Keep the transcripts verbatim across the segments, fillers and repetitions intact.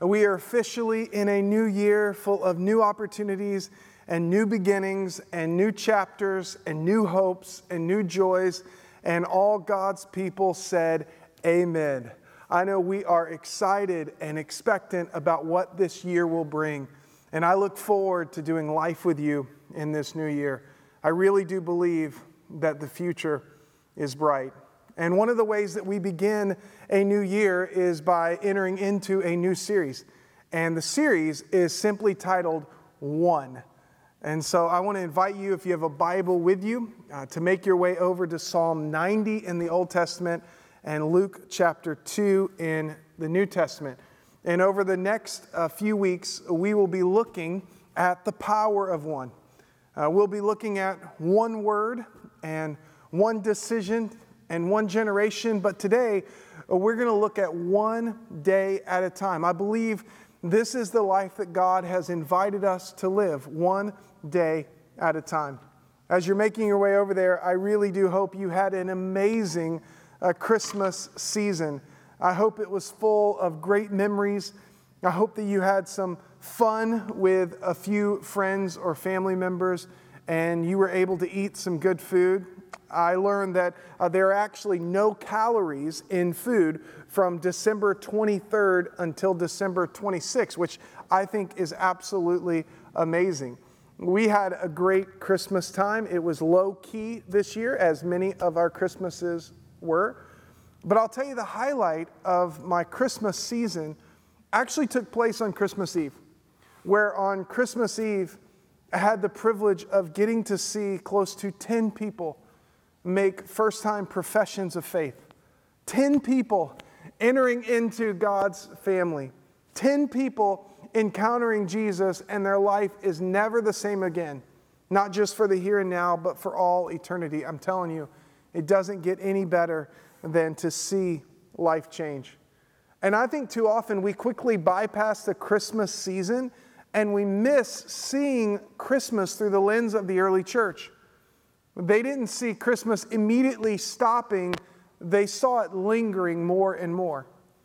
We are officially in a new year full of new opportunities and new beginnings and new chapters and new hopes and new joys. And all God's people said, amen. I know we are excited and expectant about what this year will bring. And I look forward to doing life with you in this new year. I really do believe that the future is bright. And one of the ways that we begin a new year is by entering into a new series. And the series is simply titled One. And so I want to invite you, if you have a Bible with you, uh, to make your way over to Psalm ninety in the Old Testament and Luke chapter two in the New Testament. And over the next uh, few weeks, we will be looking at the power of one. Uh, we'll be looking at one word and one decision and one generation. But today, uh, we're going to look at one day at a time. I believe this is the life that God has invited us to live, one day at a time. As you're making your way over there, I really do hope you had an amazing uh, Christmas season. I hope it was full of great memories. I hope that you had some fun with a few friends or family members and you were able to eat some good food. I learned that uh, there are actually no calories in food from December twenty-third until December twenty-sixth, which I think is absolutely amazing. We had a great Christmas time. It was low-key this year, as many of our Christmases were. But I'll tell you, the highlight of my Christmas season actually took place on Christmas Eve, where on Christmas Eve, I had the privilege of getting to see close to ten people make first-time professions of faith. ten people entering into God's family. ten people encountering Jesus, and their life is never the same again. Not just for the here and now, but for all eternity. I'm telling you, it doesn't get any better than to see life change. And I think too often we quickly bypass the Christmas season and we miss seeing Christmas through the lens of the early church. They didn't see Christmas immediately stopping. They saw it lingering more and more.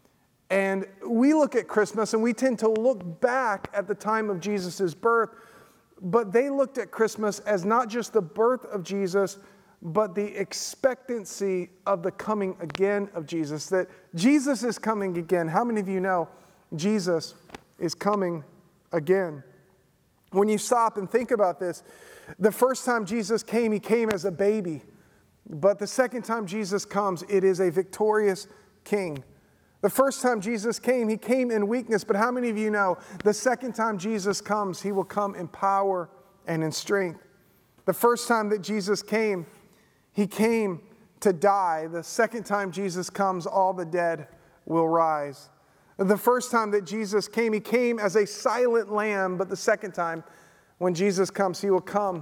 And we look at Christmas and we tend to look back at the time of Jesus' birth, but they looked at Christmas as not just the birth of Jesus, but the expectancy of the coming again of Jesus, that Jesus is coming again. How many of you know Jesus is coming again? When you stop and think about this, the first time Jesus came, he came as a baby. But the second time Jesus comes, it is a victorious king. The first time Jesus came, he came in weakness. But how many of you know the second time Jesus comes, he will come in power and in strength? The first time that Jesus came, he came to die. The second time Jesus comes, all the dead will rise. The first time that Jesus came, he came as a silent lamb. But the second time, when Jesus comes, he will come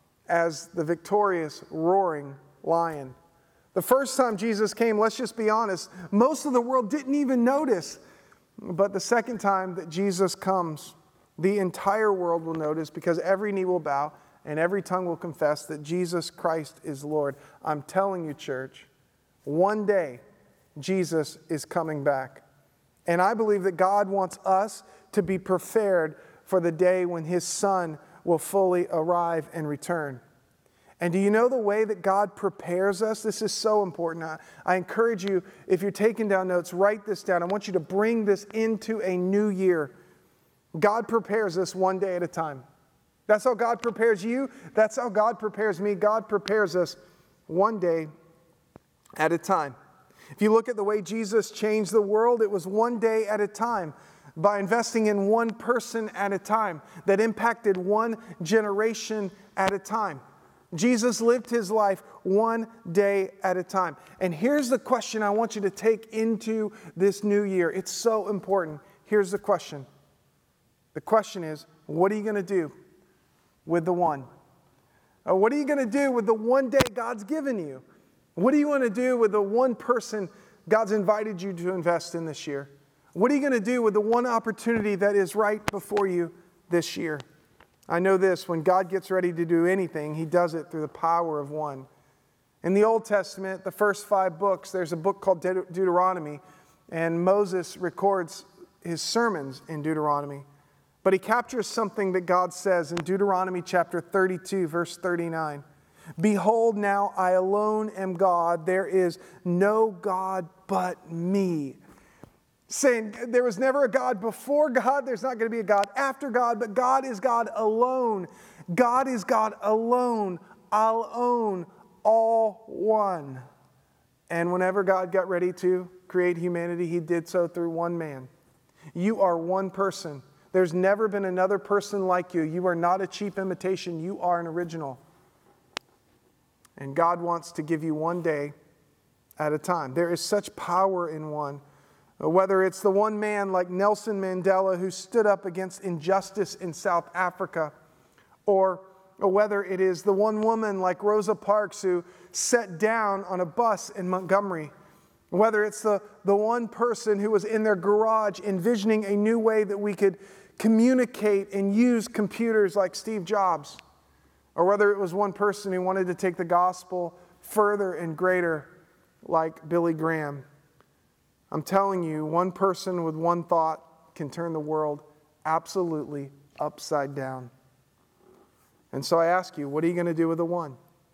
as the victorious, roaring lion. The first time Jesus came, let's just be honest, most of the world didn't even notice. But the second time that Jesus comes, the entire world will notice, because every knee will bow and every tongue will confess that Jesus Christ is Lord. I'm telling you, church, one day Jesus is coming back. And I believe that God wants us to be prepared for the day when his Son will fully arrive and return. And do you know the way that God prepares us? This is so important. I, I encourage you, if you're taking down notes, write this down. I want you to bring this into a new year. God prepares us one day at a time. That's how God prepares you. That's how God prepares me. God prepares us one day at a time. If you look at the way Jesus changed the world, it was one day at a time, by investing in one person at a time that impacted one generation at a time. Jesus lived his life one day at a time. And here's the question I want you to take into this new year. It's so important. Here's the question. The question is, what are you going to do with the one? Or what are you going to do with the one day God's given you? What do you want to do with the one person God's invited you to invest in this year? What are you going to do with the one opportunity that is right before you this year? I know this, when God gets ready to do anything, he does it through the power of one. In the Old Testament, the first five books, there's a book called Deut- Deuteronomy, and Moses records his sermons in Deuteronomy. But he captures something that God says in Deuteronomy chapter thirty-two, verse thirty-nine. Behold, now I alone am God. There is no God but me. Saying there was never a God before God. There's not going to be a God after God, but God is God alone. God is God alone. I'll own all one. And whenever God got ready to create humanity, he did so through one man. You are one person. There's never been another person like you. You are not a cheap imitation. You are an original. And God wants to give you one day at a time. There is such power in one. Whether it's the one man like Nelson Mandela who stood up against injustice in South Africa, or whether it is the one woman like Rosa Parks who sat down on a bus in Montgomery, whether it's the, the one person who was in their garage envisioning a new way that we could communicate and use computers like Steve Jobs, or whether it was one person who wanted to take the gospel further and greater like Billy Graham. I'm telling you, one person with one thought can turn the world absolutely upside down. And so I ask you, what are you going to do with the one?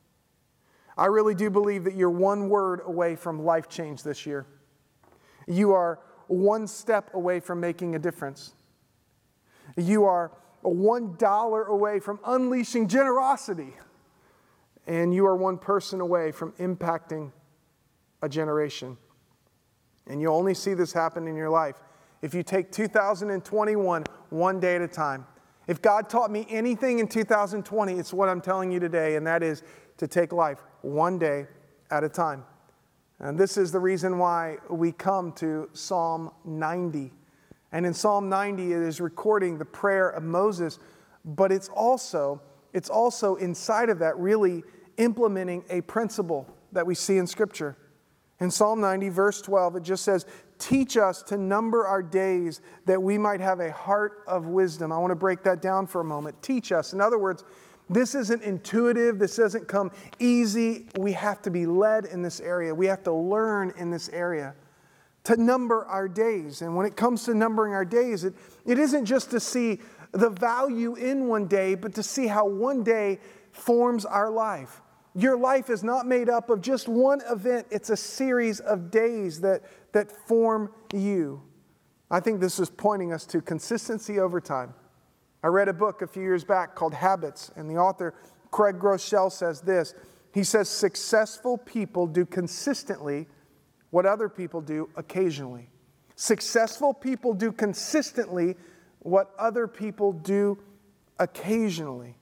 I really do believe that you're one word away from life change this year. You are one step away from making a difference. You are one dollar away from unleashing generosity. And you are one person away from impacting a generation. And you'll only see this happen in your life if you take two thousand twenty-one one day at a time. If God taught me anything in two thousand twenty, it's what I'm telling you today, and that is to take life one day at a time. And this is the reason why we come to Psalm ninety. And in Psalm ninety, it is recording the prayer of Moses, but it's also, it's also inside of that really implementing a principle that we see in Scripture. In Psalm ninety, verse twelve, it just says, teach us to number our days that we might have a heart of wisdom. I want to break that down for a moment. Teach us. In other words, this isn't intuitive. This doesn't come easy. We have to be led in this area. We have to learn in this area to number our days. And when it comes to numbering our days, it, it isn't just to see the value in one day, but to see how one day forms our life. Your life is not made up of just one event. It's a series of days that, that form you. I think this is pointing us to consistency over time. I read a book a few years back called Habits, and the author, Craig Groeschel, says this. He says, successful people do consistently what other people do occasionally. Successful people do consistently what other people do occasionally.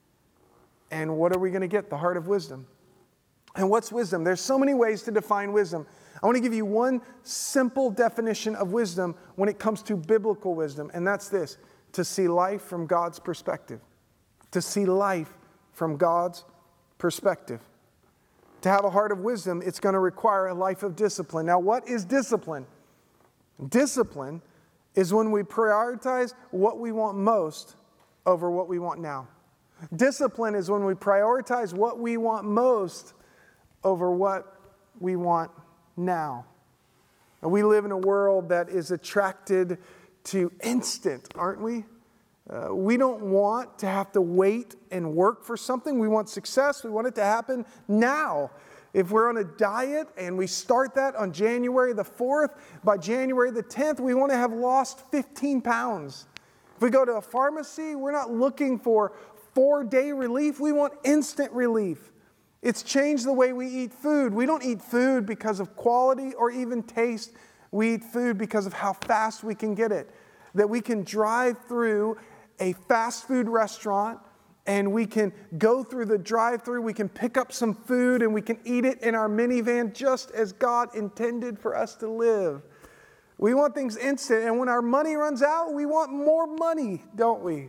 And what are we going to get? The heart of wisdom. And what's wisdom? There's so many ways to define wisdom. I want to give you one simple definition of wisdom when it comes to biblical wisdom, and that's this: to see life from God's perspective. To see life from God's perspective. To have a heart of wisdom, it's going to require a life of discipline. Now, what is discipline? Discipline is when we prioritize what we want most over what we want now. Discipline is when we prioritize what we want most over what we want now. And we live in a world that is attracted to instant, aren't we? Uh, we don't want to have to wait and work for something. We want success. We want it to happen now. If we're on a diet and we start that on January the fourth, by January the tenth, we want to have lost fifteen pounds. If we go to a pharmacy, we're not looking for four-day relief. We want instant relief. It's changed the way we eat food. We don't eat food because of quality or even taste. We eat food because of how fast we can get it. That we can drive through a fast food restaurant and we can go through the drive-thru, we can pick up some food and we can eat it in our minivan just as God intended for us to live. We want things instant, and when our money runs out, we want more money, don't we?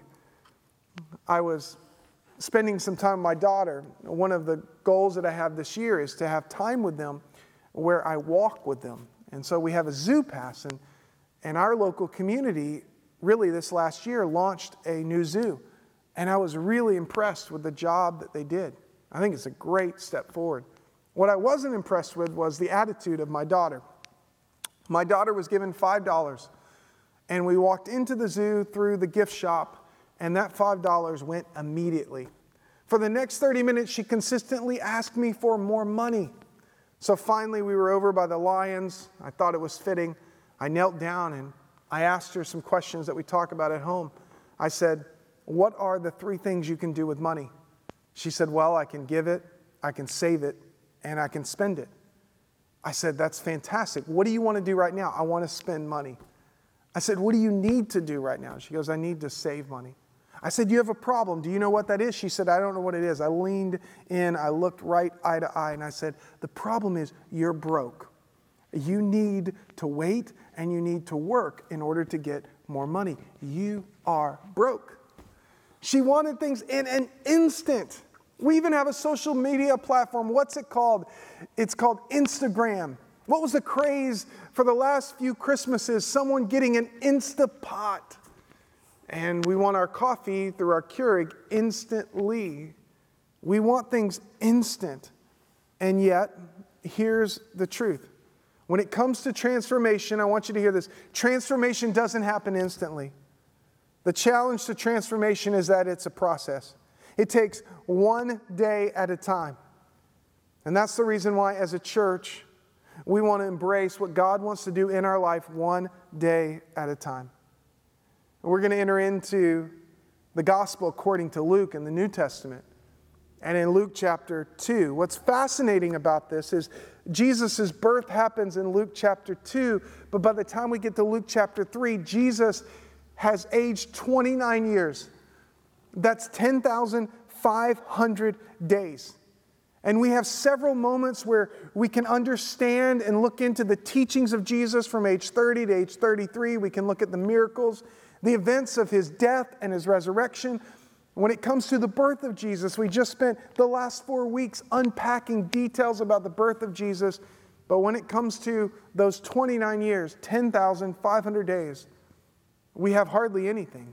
I was spending some time with my daughter. One of the goals that I have this year is to have time with them where I walk with them. And so we have a zoo pass, and, and our local community really this last year launched a new zoo. And I was really impressed with the job that they did. I think it's a great step forward. What I wasn't impressed with was the attitude of my daughter. My daughter was given five dollars, And we walked into the zoo through the gift shop, and that five dollars went immediately. For the next thirty minutes, she consistently asked me for more money. So finally, we were over by the lions. I thought it was fitting. I knelt down and I asked her some questions that we talk about at home. I said, what are the three things you can do with money? She said, well, I can give it, I can save it, and I can spend it. I said, that's fantastic. What do you want to do right now? I want to spend money. I said, what do you need to do right now? She goes, I need to save money. I said, you have a problem. Do you know what that is? She said, I don't know what it is. I leaned in, I looked right eye to eye, and I said, the problem is you're broke. You need to wait and you need to work in order to get more money. You are broke. She wanted things in an instant. We even have a social media platform. What's it called? It's called Instagram. What was the craze for the last few Christmases? Someone getting an Instapot. And we want our coffee through our Keurig instantly. We want things instant. And yet, here's the truth. When it comes to transformation, I want you to hear this. Transformation doesn't happen instantly. The challenge to transformation is that it's a process. It takes one day at a time. And that's the reason why, as a church, we want to embrace what God wants to do in our life one day at a time. We're going to enter into the gospel according to Luke in the New Testament. And in Luke chapter two, what's fascinating about this is Jesus' birth happens in Luke chapter two, but by the time we get to Luke chapter three, Jesus has aged twenty-nine years. That's ten thousand five hundred days. And we have several moments where we can understand and look into the teachings of Jesus from age thirty to age thirty-three. We can look at the miracles, the events of his death and his resurrection. When it comes to the birth of Jesus, we just spent the last four weeks unpacking details about the birth of Jesus. But when it comes to those twenty-nine years, ten thousand five hundred days, we have hardly anything.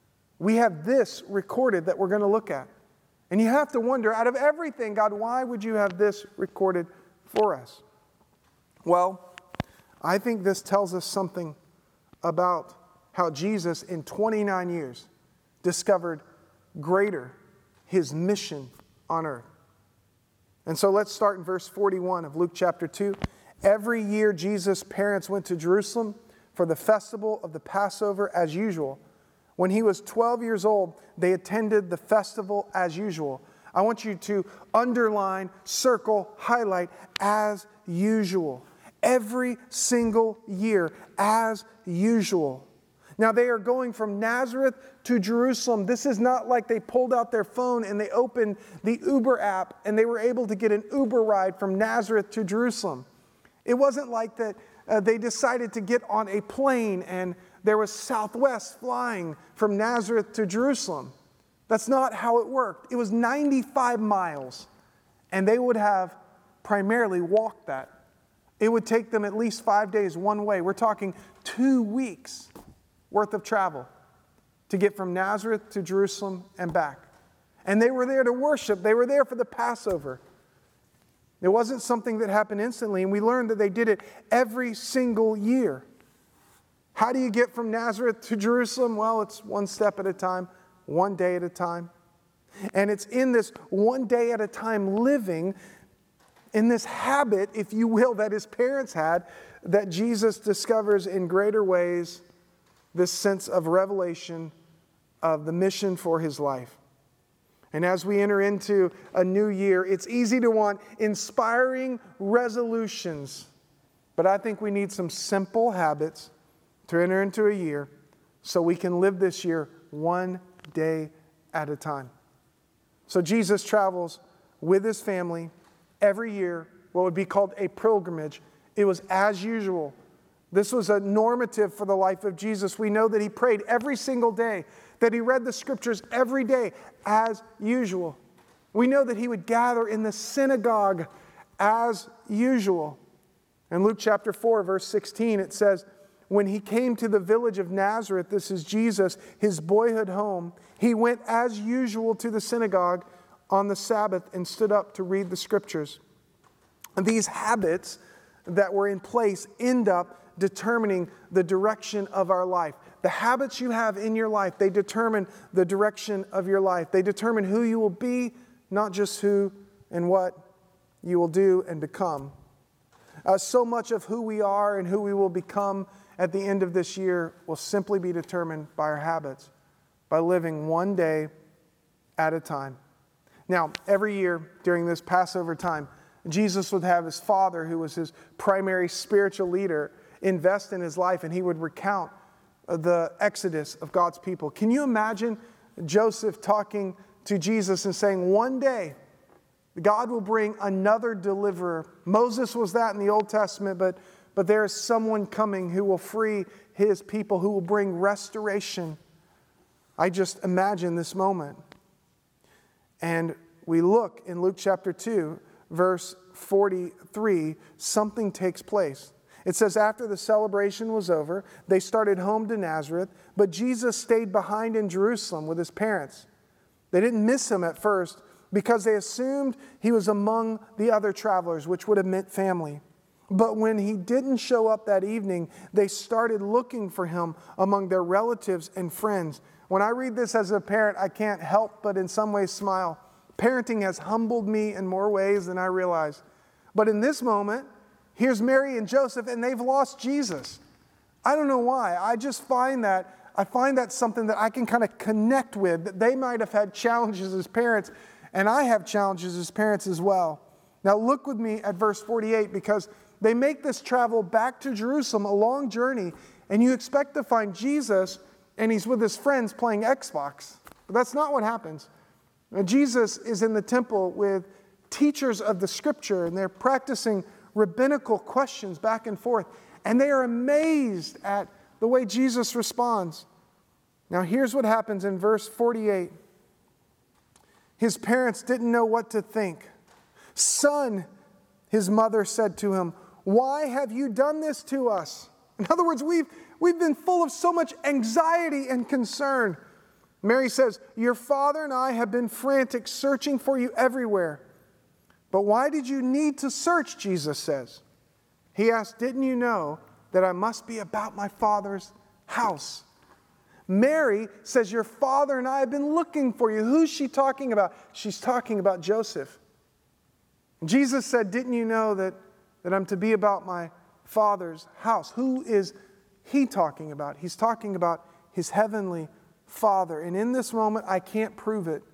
We have this recorded that we're going to look at. And you have to wonder, out of everything, God, why would you have this recorded for us? Well, I think this tells us something about how Jesus, in twenty-nine years, discovered greater his mission on earth. And so let's start in verse forty-one of Luke chapter two. Every year, Jesus' parents went to Jerusalem for the festival of the Passover as usual. When he was twelve years old, they attended the festival as usual. I want you to underline, circle, highlight, as usual. Every single year, as usual. Now, they are going from Nazareth to Jerusalem. This is not like they pulled out their phone and they opened the Uber app and they were able to get an Uber ride from Nazareth to Jerusalem. It wasn't like that uh, they decided to get on a plane and there was Southwest flying from Nazareth to Jerusalem. That's not how it worked. It was ninety-five miles, and they would have primarily walked that. It would take them at least five days one way. We're talking two weeks worth of travel to get from Nazareth to Jerusalem and back. And they were there to worship. They were there for the Passover. It wasn't something that happened instantly, and we learned that they did it every single year. How do you get from Nazareth to Jerusalem? Well, it's one step at a time, one day at a time. And it's in this one day at a time living, in this habit, if you will, that his parents had, that Jesus discovers in greater ways this sense of revelation of the mission for his life. And as we enter into a new year, it's easy to want inspiring resolutions. But I think we need some simple habits to enter into a year so we can live this year one day at a time. So Jesus travels with his family every year, what would be called a pilgrimage. It was as usual. This was a normative for the life of Jesus. We know that he prayed every single day, that he read the scriptures every day as usual. We know that he would gather in the synagogue as usual. In Luke chapter four, verse sixteen, it says, when he came to the village of Nazareth, this is Jesus, his boyhood home, he went as usual to the synagogue on the Sabbath and stood up to read the scriptures. And these habits that were in place end up determining the direction of our life. The habits you have in your life, they determine the direction of your life. They determine who you will be, not just who and what you will do and become. Uh, so much of who we are and who we will become at the end of this year will simply be determined by our habits, by living one day at a time. Now, every year during this Passover time, Jesus would have his father, who was his primary spiritual leader, invest in his life, and he would recount the exodus of God's people. Can you imagine Joseph talking to Jesus and saying, one day God will bring another deliverer? Moses was that in the Old Testament, but, but there is someone coming who will free his people, who will bring restoration. I just imagine this moment. And we look in Luke chapter two, verse forty-three, something takes place. It says, after the celebration was over, they started home to Nazareth, but Jesus stayed behind in Jerusalem with his parents. They didn't miss him at first because they assumed he was among the other travelers, which would have meant family. But when he didn't show up that evening, they started looking for him among their relatives and friends. When I read this as a parent, I can't help but in some ways smile. Parenting has humbled me in more ways than I realize. But in this moment, here's Mary and Joseph, and they've lost Jesus. I don't know why. I just find that, I find that something that I can kind of connect with, that they might have had challenges as parents, and I have challenges as parents as well. Now look with me at verse forty-eight, because they make this travel back to Jerusalem, a long journey, and you expect to find Jesus, and he's with his friends playing Xbox. But that's not what happens. Now, Jesus is in the temple with teachers of the scripture, and they're practicing rabbinical questions back and forth, and they are amazed at the way Jesus responds. Now here's what happens in verse forty-eight. His parents didn't know what to think. Son, his mother said to him, why have you done this to us? In other words, we've, we've been full of so much anxiety and concern. Mary says, your father and I have been frantic, searching for you everywhere. But why did you need to search, Jesus says. He asked, didn't you know that I must be about my Father's house? Mary says, your father and I have been looking for you. Who's she talking about? She's talking about Joseph. Jesus said, didn't you know that, that I'm to be about my Father's house? Who is he talking about? He's talking about his heavenly Father. And in this moment, I can't prove it,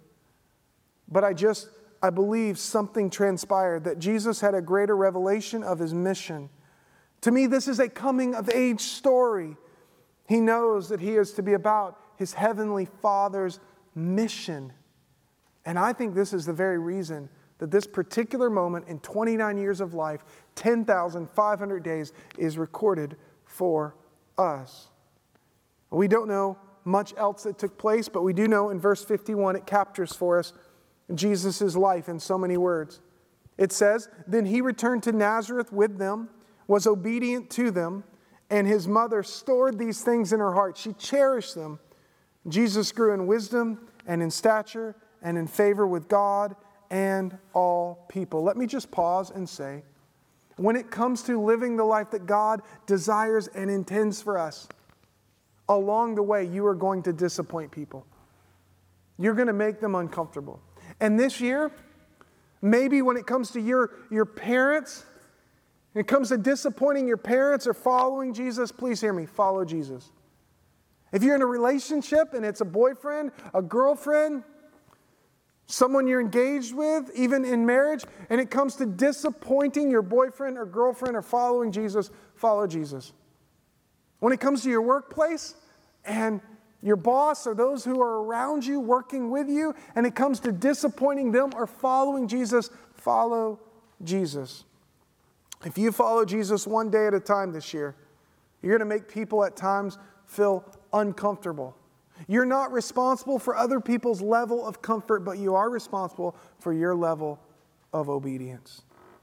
but I just I believe something transpired, that Jesus had a greater revelation of his mission. To me, this is a coming-of-age story. He knows that he is to be about his heavenly Father's mission. And I think this is the very reason that this particular moment in twenty-nine years of life, ten thousand five hundred days, is recorded for us. We don't know much else that took place, but we do know in verse fifty-one it captures for us Jesus' life in so many words. It says, then he returned to Nazareth with them, was obedient to them, and his mother stored these things in her heart. She cherished them. Jesus grew in wisdom and in stature and in favor with God and all people. Let me just pause and say, when it comes to living the life that God desires and intends for us, along the way you are going to disappoint people. You're going to make them uncomfortable. And this year, maybe when it comes to your, your parents, when it comes to disappointing your parents or following Jesus, please hear me, follow Jesus. If you're in a relationship and it's a boyfriend, a girlfriend, someone you're engaged with, even in marriage, and it comes to disappointing your boyfriend or girlfriend or following Jesus, follow Jesus. When it comes to your workplace and your boss or those who are around you working with you, and it comes to disappointing them or following Jesus, follow Jesus. If you follow Jesus one day at a time this year, you're going to make people at times feel uncomfortable. You're not responsible for other people's level of comfort, but you are responsible for your level of obedience.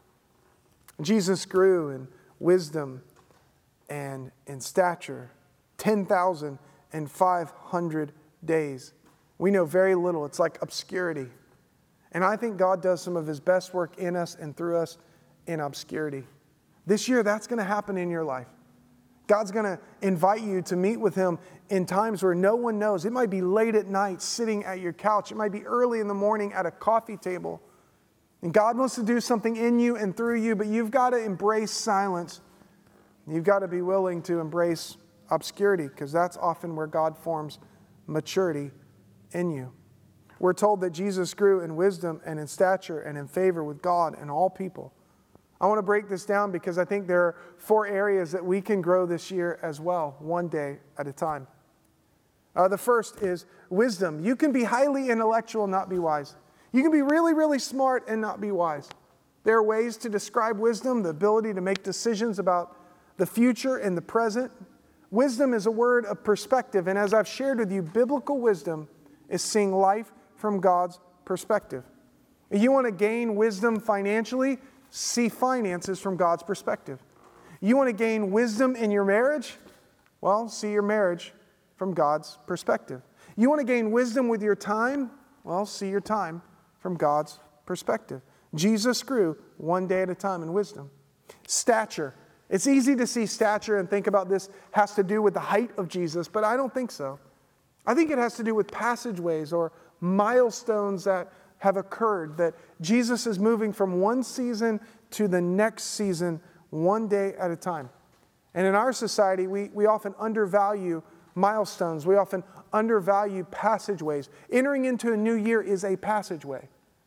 Jesus grew in wisdom and in stature, ten thousand five hundred days. We know very little. It's like obscurity. And I think God does some of his best work in us and through us in obscurity. This year, that's going to happen in your life. God's going to invite you to meet with him in times where no one knows. It might be late at night sitting at your couch. It might be early in the morning at a coffee table. And God wants to do something in you and through you, but you've got to embrace silence. You've got to be willing to embrace obscurity, because that's often where God forms maturity in you. We're told that Jesus grew in wisdom and in stature and in favor with God and all people. I want to break this down because I think there are four areas that we can grow this year as well, one day at a time. Uh, the first is wisdom. You can be highly intellectual and not be wise. You can be really, really smart and not be wise. There are ways to describe wisdom, the ability to make decisions about the future and the present. Wisdom is a word of perspective, and as I've shared with you, biblical wisdom is seeing life from God's perspective. If you want to gain wisdom financially, see finances from God's perspective. You want to gain wisdom in your marriage? Well, see your marriage from God's perspective. You want to gain wisdom with your time? Well, see your time from God's perspective. Jesus grew one day at a time in wisdom. Stature. It's easy to see stature and think about this has to do with the height of Jesus, but I don't think so. I think it has to do with passageways or milestones that have occurred, that Jesus is moving from one season to the next season, one day at a time. And in our society, we, we often undervalue milestones. We often undervalue passageways. Entering into a new year is a passageway.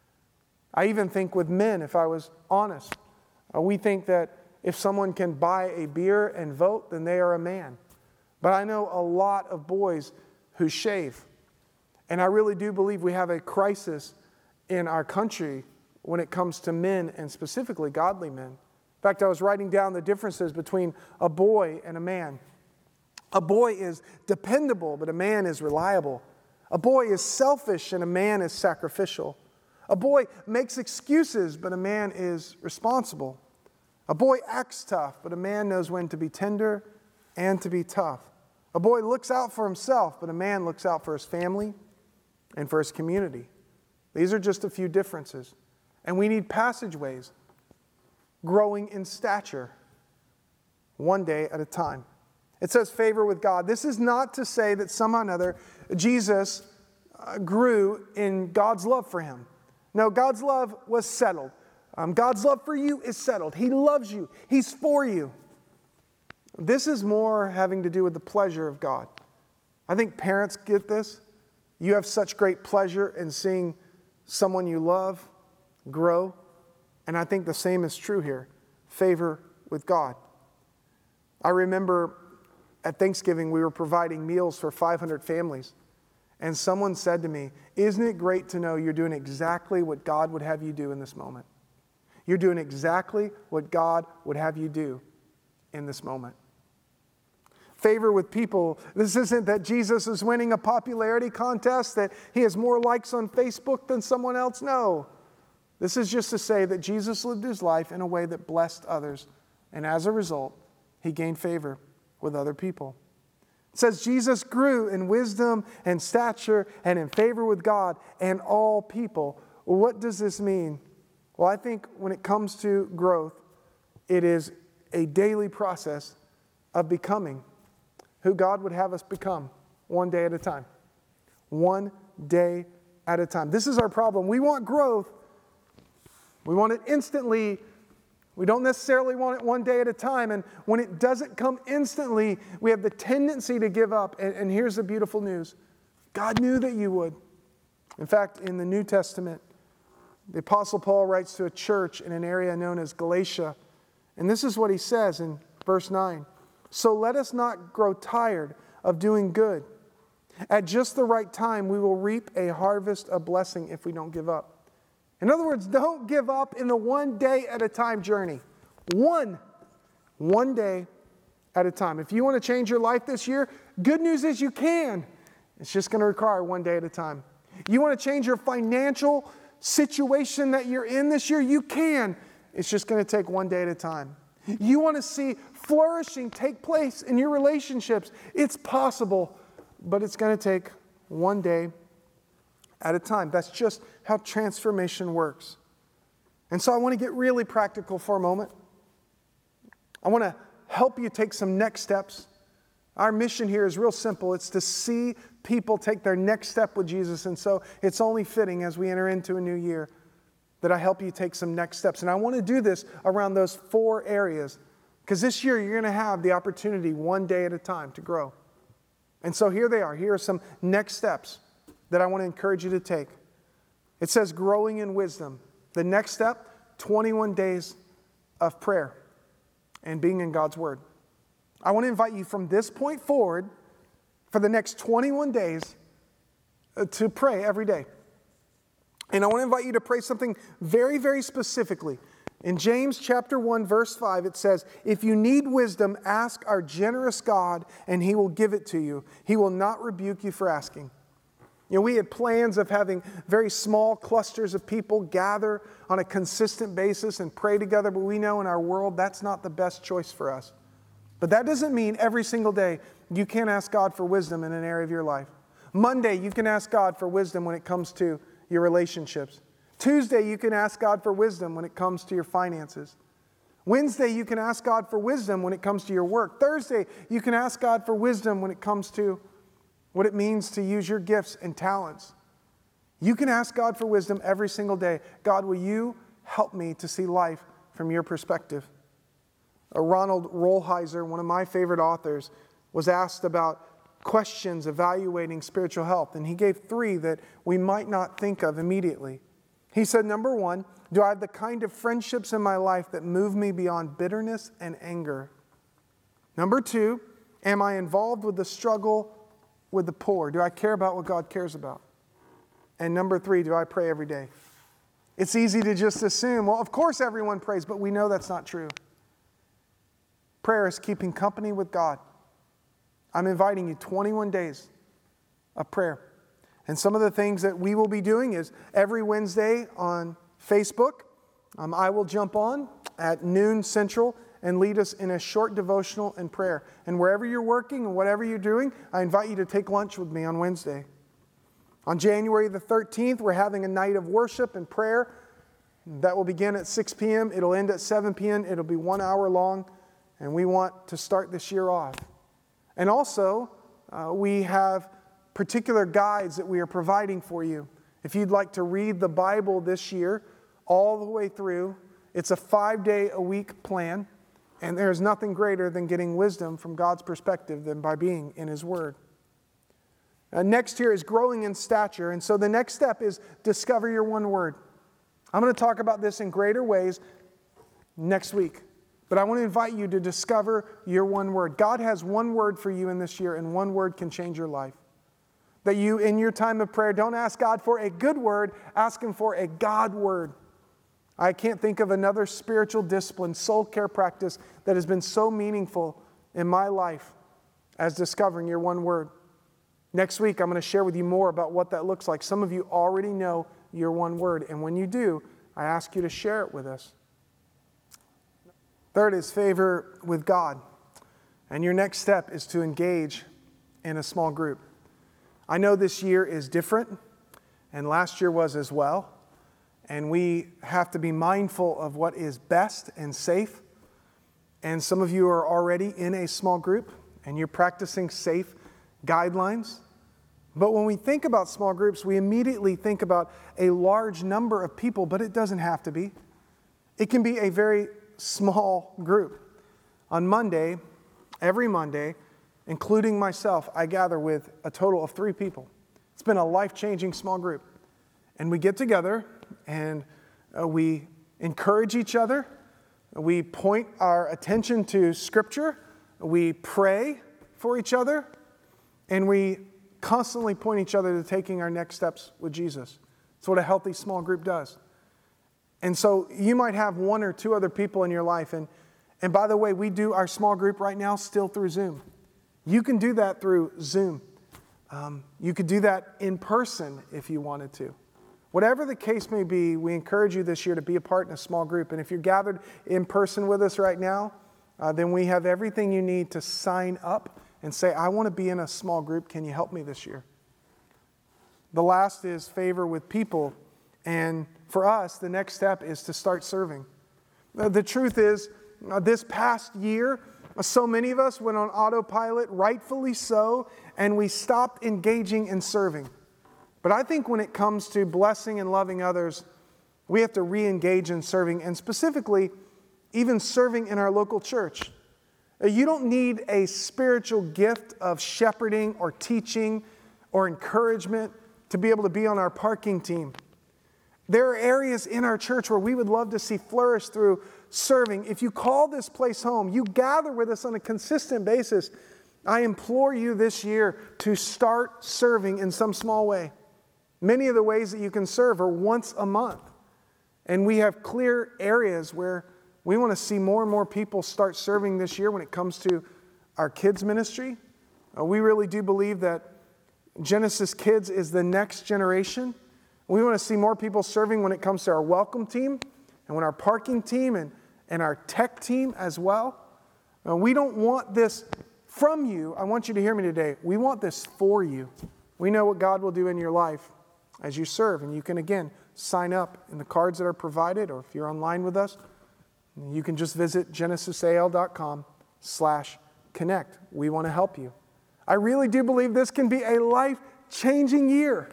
I even think with men, if I was honest, uh, we think that if someone can buy a beer and vote, then they are a man. But I know a lot of boys who shave. And I really do believe we have a crisis in our country when it comes to men, and specifically godly men. In fact, I was writing down the differences between a boy and a man. A boy is dependable, but a man is reliable. A boy is selfish, and a man is sacrificial. A boy makes excuses, but a man is responsible. A boy acts tough, but a man knows when to be tender and to be tough. A boy looks out for himself, but a man looks out for his family and for his community. These are just a few differences. And we need passageways, growing in stature, one day at a time. It says favor with God. This is not to say that somehow or another Jesus uh, grew in God's love for him. No, God's love was settled. Um, God's love for you is settled. He loves you. He's for you. This is more having to do with the pleasure of God. I think parents get this. You have such great pleasure in seeing someone you love grow. And I think the same is true here. Favor with God. I remember at Thanksgiving we were providing meals for five hundred families. And someone said to me, "Isn't it great to know you're doing exactly what God would have you do in this moment? You're doing exactly what God would have you do in this moment." Favor with people. This isn't that Jesus is winning a popularity contest, that he has more likes on Facebook than someone else. No. This is just to say that Jesus lived his life in a way that blessed others. And as a result, he gained favor with other people. It says Jesus grew in wisdom and stature and in favor with God and all people. Well, what does this mean? Well, I think when it comes to growth, it is a daily process of becoming who God would have us become one day at a time. One day at a time. This is our problem. We want growth. We want it instantly. We don't necessarily want it one day at a time. And when it doesn't come instantly, we have the tendency to give up. And, and here's the beautiful news. God knew that you would. In fact, in the New Testament, the Apostle Paul writes to a church in an area known as Galatia. And this is what he says in verse nine. "So let us not grow tired of doing good. At just the right time, we will reap a harvest of blessing if we don't give up." In other words, don't give up in the one day at a time journey. One. One day at a time. If you want to change your life this year, good news is you can. It's just going to require one day at a time. You want to change your financial situation that you're in this year, you can. It's just going to take one day at a time. You want to see flourishing take place in your relationships. It's possible, but it's going to take one day at a time. That's just how transformation works. And so I want to get really practical for a moment. I want to help you take some next steps. Our mission here is real simple. It's to see people take their next step with Jesus. And so it's only fitting as we enter into a new year that I help you take some next steps. And I want to do this around those four areas, because this year you're going to have the opportunity one day at a time to grow. And so here they are. Here are some next steps that I want to encourage you to take. It says growing in wisdom. The next step, twenty-one days of prayer and being in God's Word. I want to invite you from this point forward for the next twenty-one days to pray every day. And I want to invite you to pray something very, very specifically. In James chapter one, verse five, it says, if you need wisdom, ask our generous God, and He will give it to you. He will not rebuke you for asking. You know, we had plans of having very small clusters of people gather on a consistent basis and pray together, but we know in our world that's not the best choice for us. But that doesn't mean every single day you can't ask God for wisdom in an area of your life. Monday, you can ask God for wisdom when it comes to your relationships. Tuesday, you can ask God for wisdom when it comes to your finances. Wednesday, you can ask God for wisdom when it comes to your work. Thursday, you can ask God for wisdom when it comes to what it means to use your gifts and talents. You can ask God for wisdom every single day. God, will you help me to see life from your perspective? Uh, Ronald Rolheiser, one of my favorite authors, was asked about questions evaluating spiritual health, and he gave three that we might not think of immediately. He said, number one, do I have the kind of friendships in my life that move me beyond bitterness and anger? Number two, am I involved with the struggle with the poor? Do I care about what God cares about? And number three, do I pray every day? It's easy to just assume, well, of course everyone prays, but we know that's not true. Prayer is keeping company with God. I'm inviting you twenty-one days of prayer. And some of the things that we will be doing is every Wednesday on Facebook, um, I will jump on at noon Central and lead us in a short devotional and prayer. And wherever you're working and whatever you're doing, I invite you to take lunch with me on Wednesday. On January the thirteenth, we're having a night of worship and prayer. That will begin at six p.m. It'll end at seven p.m. It'll be one hour long. And we want to start this year off. And also, uh, we have particular guides that we are providing for you. If you'd like to read the Bible this year, all the way through, it's a five-day-a-week plan, and there's nothing greater than getting wisdom from God's perspective than by being in His Word. Uh, next here is growing in stature, and so the next step is discover your one word. I'm going to talk about this in greater ways next week. But I want to invite you to discover your one word. God has one word for you in this year, and one word can change your life. That you, in your time of prayer, don't ask God for a good word, ask Him for a God word. I can't think of another spiritual discipline, soul care practice that has been so meaningful in my life as discovering your one word. Next week, I'm going to share with you more about what that looks like. Some of you already know your one word, and when you do, I ask you to share it with us. Third is favor with God. And your next step is to engage in a small group. I know this year is different, and last year was as well. And we have to be mindful of what is best and safe. And some of you are already in a small group, and you're practicing safe guidelines. But when we think about small groups, we immediately think about a large number of people, but it doesn't have to be. It can be a very small group. On Monday, every Monday, including myself, I gather with a total of three people. It's been a life-changing small group. And we get together and uh, we encourage each other. We point our attention to Scripture. We pray for each other. And we constantly point each other to taking our next steps with Jesus. That's what a healthy small group does. And so you might have one or two other people in your life. And, and by the way, we do our small group right now still through Zoom. You can do that through Zoom. Um, you could do that in person if you wanted to. Whatever the case may be, we encourage you this year to be a part in a small group. And if you're gathered in person with us right now, uh, then we have everything you need to sign up and say, I want to be in a small group. Can you help me this year? The last is favor with people. And for us, the next step is to start serving. The truth is, this past year, So many of us went on autopilot, rightfully so, and we stopped engaging in serving. But I think when it comes to blessing and loving others, we have to re-engage in serving, and specifically, even serving in our local church. You don't need a spiritual gift of shepherding or teaching or encouragement to be able to be on our parking team. There are areas in our church where we would love to see flourish through serving. If you call this place home, you gather with us on a consistent basis, I implore you this year to start serving in some small way. Many of the ways that you can serve are once a month. And we have clear areas where we want to see more and more people start serving this year when it comes to our kids' ministry. Uh, we really do believe that Genesis Kids is the next generation. We want to see more people serving when it comes to our welcome team and when our parking team and, and our tech team as well. Uh, we don't want this from you. I want you to hear me today. We want this for you. We know what God will do in your life as you serve. And you can, again, sign up in the cards that are provided, or if you're online with us, you can just visit genesisal.com slash connect. We want to help you. I really do believe this can be a life-changing year.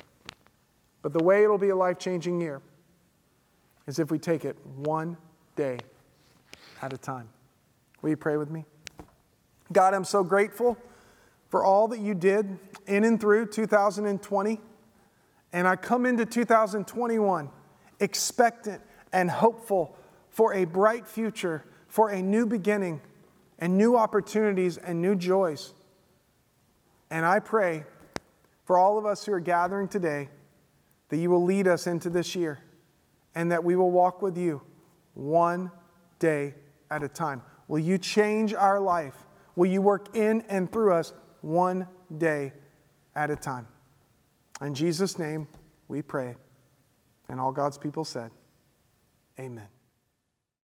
But the way it'll be a life-changing year is if we take it one day at a time. Will you pray with me? God, I'm so grateful for all that you did in and through two thousand twenty. And I come into two thousand twenty-one expectant and hopeful for a bright future, for a new beginning, and new opportunities and new joys. And I pray for all of us who are gathering today that you will lead us into this year and that we will walk with you one day at a time. Will you change our life? Will you work in and through us one day at a time? In Jesus' name we pray. And all God's people said, amen.